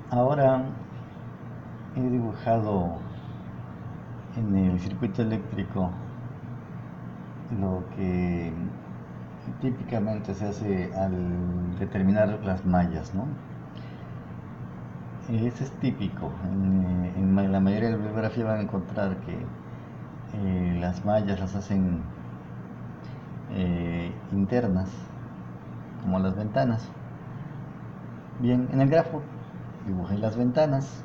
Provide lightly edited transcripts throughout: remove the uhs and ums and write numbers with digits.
Ahora he dibujado en el circuito eléctrico lo que típicamente se hace al determinar las mallas, ¿no? Ese es típico. En la mayoría de la bibliografía van a encontrar que las mallas las hacen internas, como las ventanas. Bien, en el grafo dibujé las ventanas.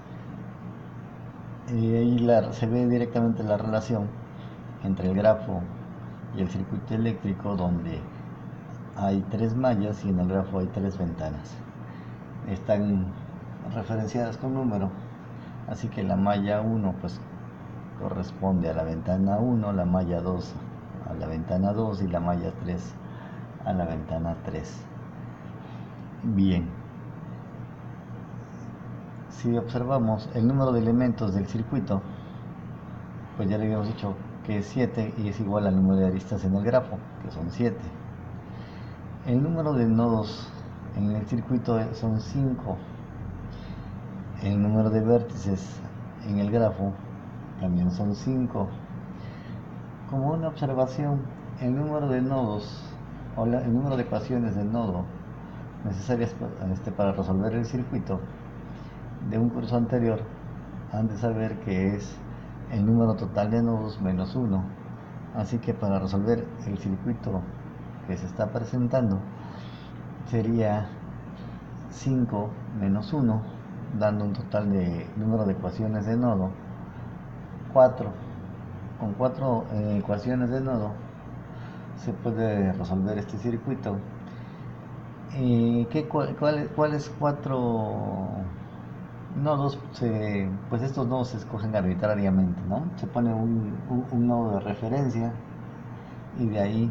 Ahí se ve directamente la relación entre el grafo y el circuito eléctrico, donde hay tres mallas y en el grafo hay tres ventanas. Están referenciadas con número, así que la malla 1 pues corresponde a la ventana 1, la malla 2 a la ventana 2 y la malla 3 a la ventana 3. Bien, si observamos el número de elementos del circuito, pues ya le habíamos dicho que es 7 y es igual al número de aristas en el grafo, que son 7. El número de nodos en el circuito son 5. El número de vértices en el grafo también son 5. Como una observación, el número de nodos o el número de ecuaciones de nodo necesarias para resolver el circuito de un curso anterior han de saber que es el número total de nodos menos 1. Así que para resolver el circuito que se está presentando sería 5 menos 1, dando un total de número de ecuaciones de nodo 4. Con 4 ecuaciones de nodo se puede resolver este circuito. ¿Cuáles 4 nodos? Pues estos nodos se escogen arbitrariamente, ¿no? Se pone un nodo de referencia y de ahí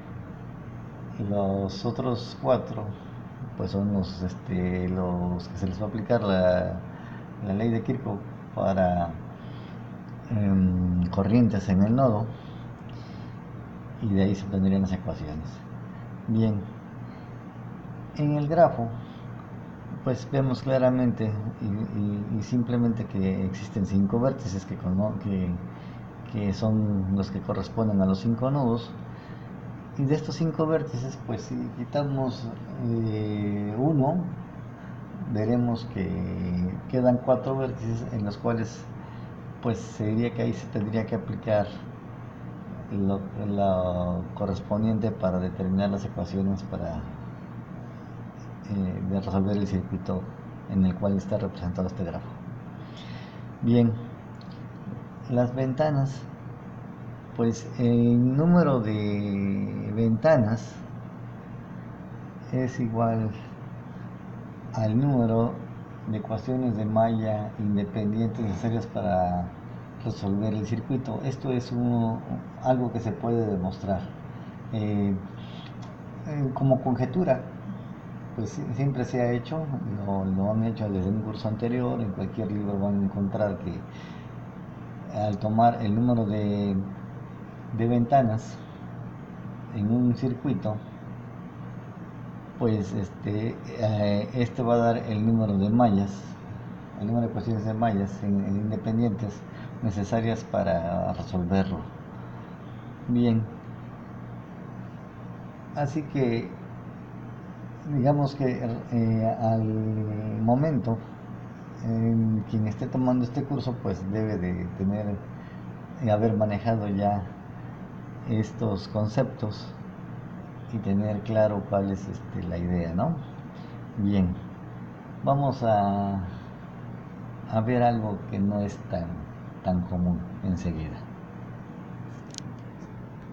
los otros 4 pues son los que se les va a aplicar la ley de Kirchhoff para corrientes en el nodo, y de ahí se obtendrían las ecuaciones. Bien, en el grafo pues vemos claramente y simplemente que existen 5 vértices que son los que corresponden a los 5 nodos. Y de estos 5 vértices, pues si quitamos uno, veremos que quedan 4 vértices en los cuales pues se diría que ahí se tendría que aplicar lo correspondiente para determinar las ecuaciones de resolver el circuito en el cual está representado este grafo. Bien, las ventanas, pues el número de ventanas es igual al número de ecuaciones de malla independientes necesarias para resolver el circuito. Esto es algo que se puede demostrar. Eh, como conjetura, pues siempre se ha hecho, lo han hecho desde un curso anterior. En cualquier libro van a encontrar que al tomar el número de ventanas en un circuito, pues este va a dar el número de mallas, el número de ecuaciones de mallas independientes necesarias para resolverlo. Bien, así que digamos que al momento quien esté tomando este curso pues debe de haber manejado ya estos conceptos y tener claro cuál es la idea, ¿no? Bien, vamos a ver algo que no es tan común enseguida.